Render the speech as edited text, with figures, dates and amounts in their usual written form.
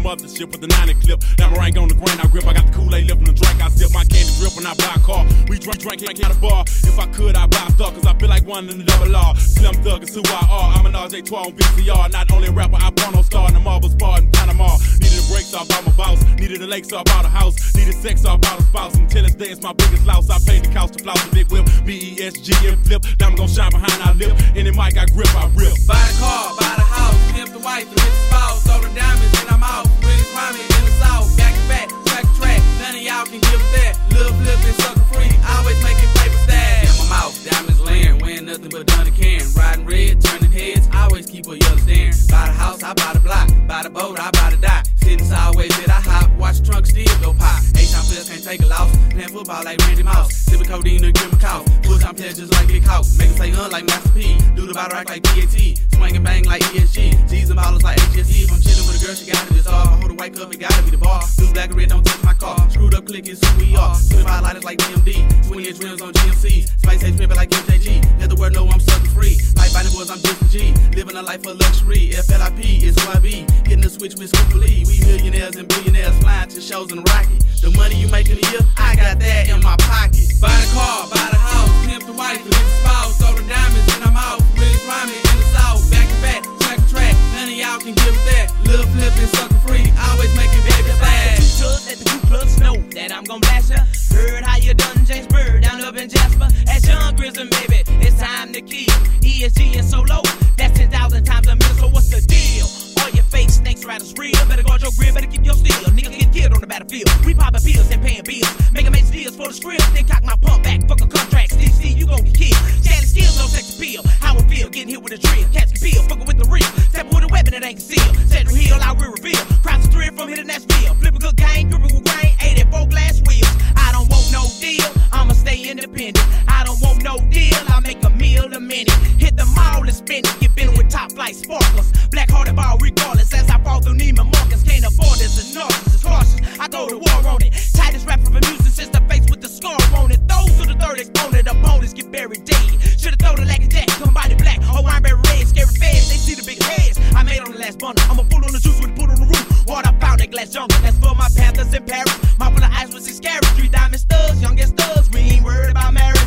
mothership with the 90 clip. Now my rank on the grain I grip. I got the Kool-Aid lip from the drink. I sip my candy drip when I buy a car. We drink out the bar. If I could, I'd buy a thug, cause I feel like one in the double R. Slim Thug is who I are. I'm an RJ12 on VCR. Not only a rapper, I porno star in the marble spot in Panama. Needed a break, so I bought my boss. Needed a lake, so I bought a house. Needed sex, so I bought a spouse. Until this day, it's my biggest loss. I paid the cost to flout the big whip. BESG and flip. Diamond gon' shine behind our lip. Any mic I grip, I rip. Buy the car, buy the house, pimp the wife, and hit the spouse. Throw the diamonds in I'm out. Really crime in the south. Back to back, track to track. None of y'all can give that. Lil' flippin', sucker free. Always making paper stab. In my mouth, diamonds land. Wearing nothing but done can. Riding red, turning heads. Always keep a yellow staring. Buy the house, I buy the block. Buy the boat, I buy the dock. Sitting sideways, did I hop? Watch the trunk still go pop. H-time players can't take a loss. Playing football like Randy Mouse. Sipping codeine to give 'em a cough. Full-time players just like Big House. Make 'em say like Master P. Do the bottle rack like DAT. Swing and bang like ESG. G's and ballers like HSE. If I'm chillin' with a girl, she gotta be the star. If I hold a white cup, it gotta be the bar. Blue, black, and red, don't touch my car. Screwed up click is who we are. 25 lighters like DMD. 20-inch rims on GMCs. Spice H pimpin' like MJG. Let the world know I'm sucker free. Like Biden boys, I'm just a G. Living a life of luxury. FLIP is who I be. Hitting the switch with Super Lee. We millionaires and billionaires flying to shows in the rocket. The money you make in a year, I got that in my pocket. Buy the car, buy the house, pimp the wife, and hit the spouse. Throw the diamonds in I'm out. Really grimy in the south. Back to back, track to track. None of y'all can give that. Lil' flippin', sucker free. Always making baby flash. Let the Ku Klux know that I'm gon' blast ya. Heard how you done James Bird down up in Jasper. As young Grizzly, baby, it's time to kill. ESG and Solo, that's 10,000 times a minute. So what's the deal? All your fake snakes riders real. Better guard your grid, better keep your steel. Niggas get killed on the battlefield. We poppin' pills and paying bills. Making mates deals for the script. Then cock my pump back. Fuck a contract. DC, you gon' get killed. Scaly skills, no sex appeal. How it feel? Getting hit with a drill. Cats can peel. Fuckin' with the real. Steppin' with a weapon that ain't concealed. Central Hill, I will reveal. Cross the thread from here to Nashville. Flip a good gang, gripping with grain. 84 glass wheels. I don't want no deal. I'ma stay independent. I don't want no deal. I make a meal a minute. Hit the mall and spend it. Get bitten with top flight sparklers. Black hearted ball regardless. As I fall through Neiman Marcus. Can't afford this enormous. It's cautious. I go to war on it. Tightest rapper for music since the face with the scar on it. Those are the third exponent. Opponents get buried dead. Should've thrown it like a jack. Come body black. Or wineberry red. Scary feds. They see the big heads. I made on the last bundle. I'm a fool on the juice with a put on the roof. Water found that glass jungle. That's for my Panthers in Paris. My full of ice was scary. 3 diamond studs. Youngest thugs. We ain't worried about marriage.